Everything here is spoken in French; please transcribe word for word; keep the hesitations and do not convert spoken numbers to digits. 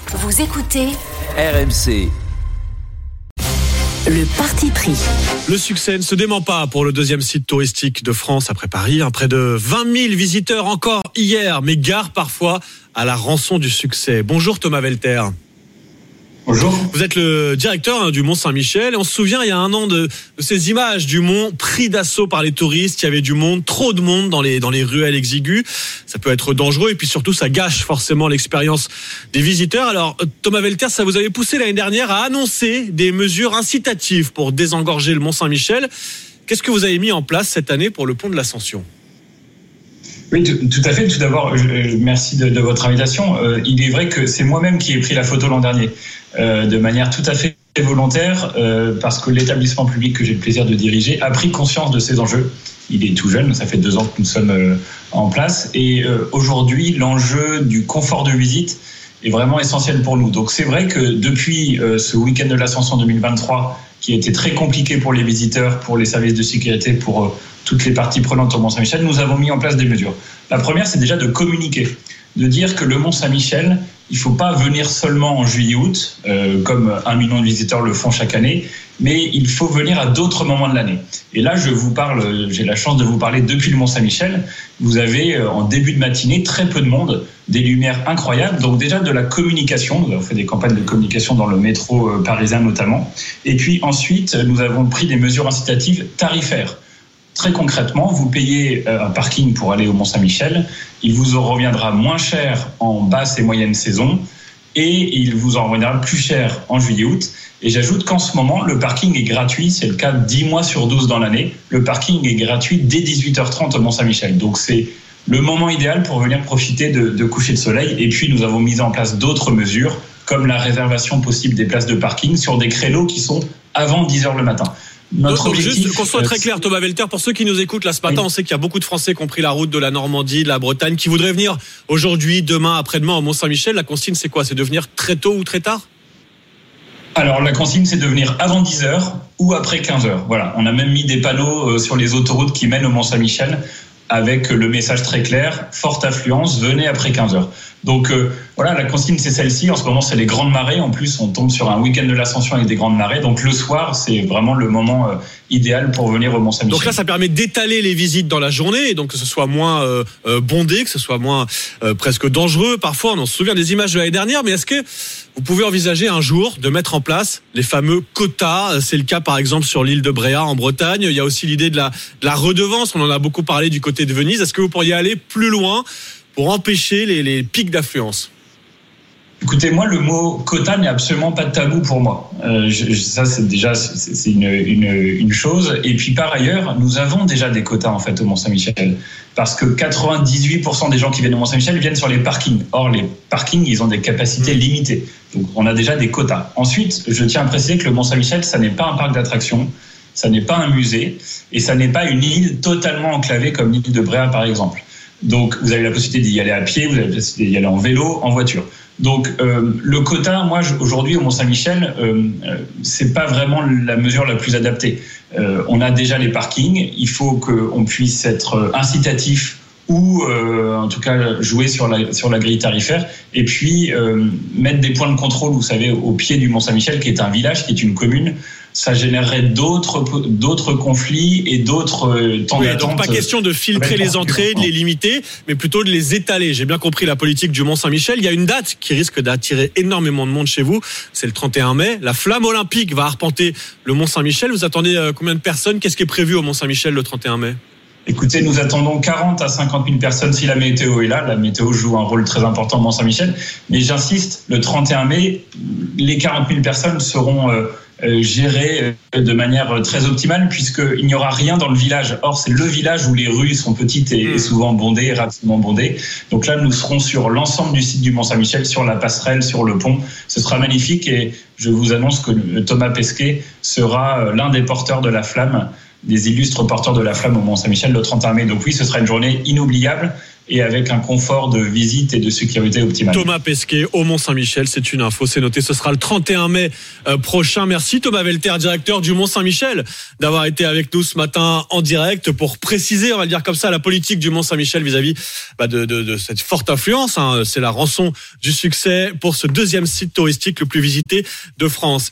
Vous écoutez R M C. Le parti pris. Le succès ne se dément pas pour le deuxième site touristique de France après Paris. Près de vingt mille visiteurs encore hier, mais gare parfois à la rançon du succès. Bonjour Thomas Velter. Bonjour. Vous êtes le directeur hein, du Mont Saint-Michel. Et on se souvient il y a un an de, de ces images du mont pris d'assaut par les touristes. Il y avait du monde, trop de monde dans les, dans les ruelles exiguës. Ça peut être dangereux et puis surtout ça gâche forcément l'expérience des visiteurs. Alors Thomas Velter, ça vous avait poussé l'année dernière à annoncer des mesures incitatives pour désengorger le Mont Saint-Michel. Qu'est-ce que vous avez mis en place cette année pour le pont de l'Ascension ? Oui, tout, tout à fait. Tout d'abord, je, merci de, de votre invitation. Euh, il est vrai que c'est moi-même qui ai pris la photo l'an dernier, euh, de manière tout à fait volontaire, euh, parce que l'établissement public que j'ai le plaisir de diriger a pris conscience de ces enjeux. Il est tout jeune, ça fait deux ans que nous sommes euh, en place. Et euh, aujourd'hui, l'enjeu du confort de visite est vraiment essentiel pour nous. Donc c'est vrai que depuis euh, ce week-end de l'Ascension deux mille vingt-trois, qui a été très compliqué pour les visiteurs, pour les services de sécurité, pour euh, toutes les parties prenantes au Mont Saint-Michel, nous avons mis en place des mesures. La première, c'est déjà de communiquer, de dire que le Mont Saint-Michel, il ne faut pas venir seulement en juillet-août, euh, comme un million de visiteurs le font chaque année, mais il faut venir à d'autres moments de l'année. Et là, je vous parle, j'ai la chance de vous parler depuis le Mont Saint-Michel. Vous avez euh, en début de matinée très peu de monde, des lumières incroyables, donc déjà de la communication. Nous avons fait des campagnes de communication dans le métro euh, parisien notamment. Et puis ensuite, nous avons pris des mesures incitatives tarifaires. Très concrètement, vous payez un parking pour aller au Mont Saint-Michel, il vous en reviendra moins cher en basse et moyenne saison et il vous en reviendra plus cher en juillet-août. Et j'ajoute qu'en ce moment, le parking est gratuit, c'est le cas dix mois sur douze dans l'année. Le parking est gratuit dès dix-huit heures trente au Mont Saint-Michel. Donc c'est le moment idéal pour venir profiter de, de coucher de soleil. Et puis nous avons mis en place d'autres mesures, comme la réservation possible des places de parking sur des créneaux qui sont avant dix heures le matin. Notre Donc, objectif, juste qu'on soit très clair, Thomas Velter, pour ceux qui nous écoutent là ce matin, oui. On sait qu'il y a beaucoup de Français qui ont pris la route de la Normandie, de la Bretagne, qui voudraient venir aujourd'hui, demain, après-demain au Mont Saint-Michel. La consigne, c'est quoi ? C'est de venir très tôt ou très tard ? Alors la consigne, c'est de venir avant dix heures ou après quinze heures. Voilà, on a même mis des panneaux sur les autoroutes qui mènent au Mont Saint-Michel avec le message très clair, forte affluence, venez après quinze heures. Donc euh, voilà, la consigne c'est celle-ci. En ce moment c'est les grandes marées. En plus on tombe sur un week-end de l'Ascension avec des grandes marées. Donc le soir c'est vraiment le moment euh, idéal pour venir au Mont Saint-Michel. Donc là ça permet d'étaler les visites dans la journée et donc que ce soit moins euh, euh, bondé, que ce soit moins euh, presque dangereux. Parfois on se souvient des images de l'année dernière, mais est-ce que vous pouvez envisager un jour de mettre en place les fameux quotas ? C'est le cas par exemple sur l'île de Bréa en Bretagne. Il y a aussi l'idée de la, de la redevance. On en a beaucoup parlé du côté de Venise. Est-ce que vous pourriez aller plus loin pour empêcher les, les pics d'affluence ? Écoutez, moi, le mot quota n'est absolument pas de tabou pour moi. Euh, je, ça, c'est déjà c'est, c'est une, une, une chose. Et puis, par ailleurs, nous avons déjà des quotas en fait au Mont Saint-Michel, parce que quatre-vingt-dix-huit pour cent des gens qui viennent au Mont Saint-Michel viennent sur les parkings. Or, les parkings, ils ont des capacités mmh. limitées. Donc, on a déjà des quotas. Ensuite, je tiens à préciser que le Mont Saint-Michel, ça n'est pas un parc d'attractions, ça n'est pas un musée, et ça n'est pas une île totalement enclavée comme l'île de Bréa, par exemple. Donc, vous avez la possibilité d'y aller à pied, vous avez la possibilité d'y aller en vélo, en voiture. Donc, euh, le quota, moi, aujourd'hui, au Mont Saint-Michel, euh, euh, c'est pas vraiment la mesure la plus adaptée. Euh, on a déjà les parkings. Il faut qu'on puisse être incitatif ou, euh, en tout cas, jouer sur la, sur la grille tarifaire. Et puis, euh, mettre des points de contrôle, vous savez, au pied du Mont Saint-Michel, qui est un village, qui est une commune. Ça générerait d'autres, d'autres conflits et d'autres temps oui, d'attente. Donc pas question de filtrer les entrées, de les limiter, mais plutôt de les étaler. J'ai bien compris la politique du Mont Saint-Michel. Il y a une date qui risque d'attirer énormément de monde chez vous. C'est le trente et un mai. La flamme olympique va arpenter le Mont Saint-Michel. Vous attendez combien de personnes ? Qu'est-ce qui est prévu au Mont Saint-Michel le trente et un mai ? Écoutez, nous attendons quarante à cinquante mille personnes si la météo est là. La météo joue un rôle très important au Mont Saint-Michel. Mais j'insiste, le trente et un mai, les quarante mille personnes seront euh, euh, gérées de manière très optimale puisqu'il n'y aura rien dans le village. Or, c'est le village où les rues sont petites et, et souvent bondées, rapidement bondées. Donc là, nous serons sur l'ensemble du site du Mont Saint-Michel, sur la passerelle, sur le pont. Ce sera magnifique et je vous annonce que Thomas Pesquet sera l'un des porteurs de la flamme, des illustres porteurs de la flamme au Mont Saint-Michel le trente et un mai. Donc oui, ce sera une journée inoubliable et avec un confort de visite et de sécurité optimal. Thomas Pesquet au Mont-Saint-Michel, c'est une info, c'est noté, ce sera le trente et un mai euh, prochain. Merci Thomas Velter, directeur du Mont-Saint-Michel, d'avoir été avec nous ce matin en direct pour préciser, on va le dire comme ça, la politique du Mont-Saint-Michel vis-à-vis bah, de, de, de cette forte influence. Hein. C'est la rançon du succès pour ce deuxième site touristique le plus visité de France.